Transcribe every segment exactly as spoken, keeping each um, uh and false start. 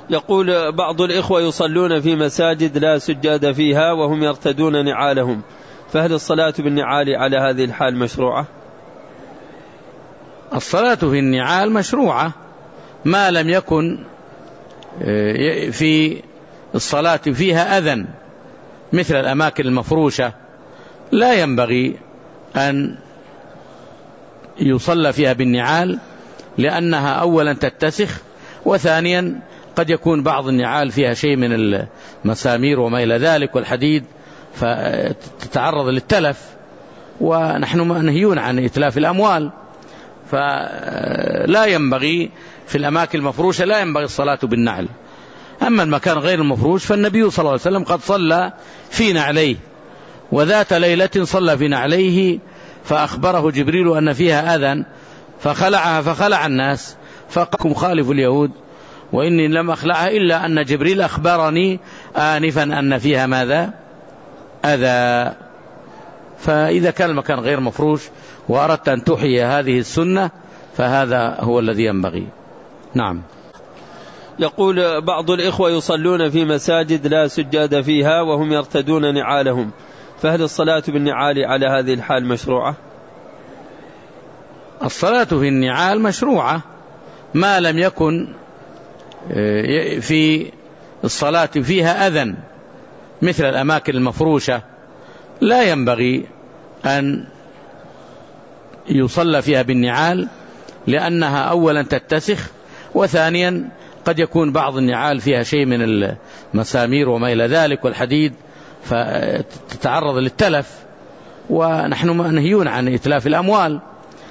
يقول بعض الإخوة يصلون في مساجد لا سجاد فيها وهم يرتدون نعالهم، فهل الصلاة بالنعال على هذه الحال مشروعة؟ الصلاة في النعال مشروعة ما لم يكن في الصلاة فيها أذى، مثل الأماكن المفروشة لا ينبغي أن يصلى فيها بالنعال، لأنها أولا تتسخ، وثانيا قد يكون بعض النعال فيها شيء من المسامير وما إلى ذلك والحديد فتتعرض للتلف، ونحن منهيون عن إتلاف الأموال، فلا ينبغي في الأماكن المفروشة لا ينبغي الصلاة بالنعل. أما المكان غير المفروش فالنبي صلى الله عليه وسلم قد صلى في نعليه، وذات ليلة صلى في نعليه فأخبره جبريل أن فيها أذى فخلعها فخلع الناس، فقكم خالف اليهود وإني لم أخلعها إلا أن جبريل أخبرني آنفا أن فيها ماذا؟ أذى. فإذا كان المكان غير مفروش وأردت أن تحيي هذه السنة فهذا هو الذي ينبغي. نعم. يقول بعض الإخوة يصلون في مساجد لا سجاد فيها وهم يرتدون نعالهم، فهل الصلاة بالنعال على هذه الحال مشروعة؟ الصلاة في النعال مشروعة ما لم يكن في الصلاة فيها أذى، مثل الأماكن المفروشة لا ينبغي أن يصلى فيها بالنعال، لأنها أولا تتسخ، وثانيا قد يكون بعض النعال فيها شيء من المسامير وما إلى ذلك والحديد فتتعرض للتلف، ونحن منهيون عن إتلاف الأموال،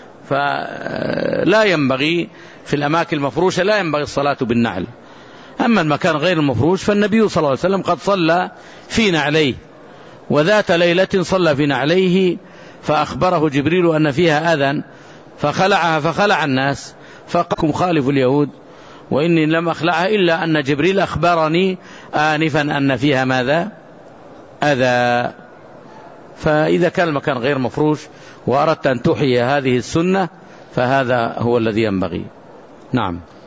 فلا ينبغي في الأماكن المفروشة لا ينبغي الصلاة بالنعل. أما المكان غير المفروش فالنبي صلى الله عليه وسلم قد صلى في نعليه، وذات ليلة صلى في نعليه فأخبره جبريل أن فيها أذى فخلعها فخلع الناس، فقكم خالف اليهود وإني لم أخلعها إلا أن جبريل أخبرني آنفا أن فيها ماذا؟ أذى. فإذا كان المكان غير مفروش وأردت أن تحيي هذه السنة فهذا هو الذي ينبغي. نعم.